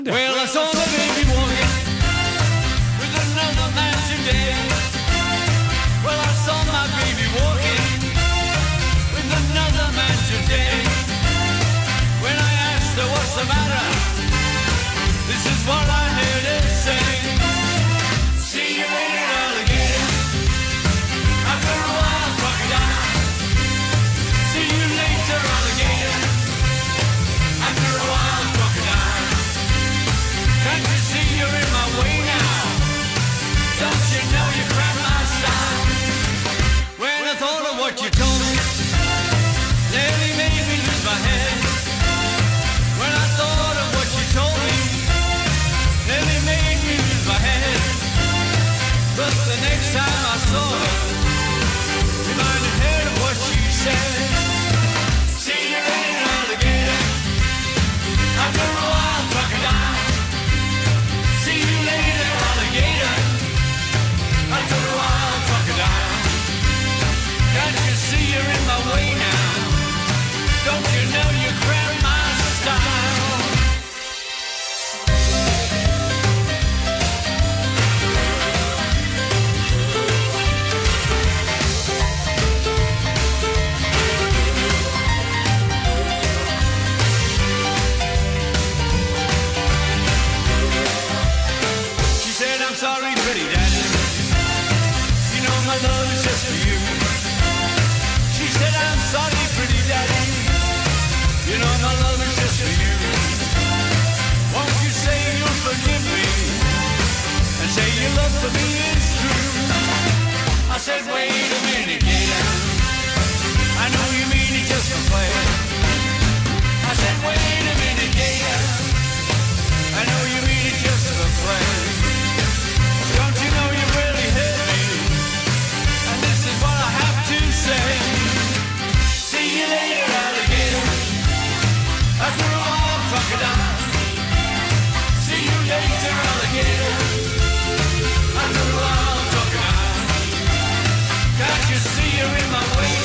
Well, I saw the baby walking with another man today. Well, I saw my baby walking with another man today. When I asked her what's the matter, this is what I heard her say. See you later, alligator. After a while, crocodile. See you later, alligator. After a while, crocodile. Can't you see you're in my way now? Don't you know you grab my style? When I thought of what you told me, nearly made me lose my head. When I thought of what you told me, nearly made me lose my head. But the next time I saw her, reminded her of what she said. See you later, alligator. After a while, crocodile. See you later, alligator. After a while, crocodile. Can't you see you're in my way now? Don't you know you grab my style? She said, I'm sorry, pretty daddy. You know my love is just for you. She said, I'm sorry, pretty daddy. You know my love is just for you. Won't you say you'll forgive me and say your love for me is true? I said, wait a minute, gator. I know you mean it just for play. I said, wait a minute, gator. I know you mean it just for play. Don't you know you really hurt me? And this is what I have to say. See you later, alligator. After a while, crocodile. See you later, alligator. After a while, crocodile. Can't you see you're in my way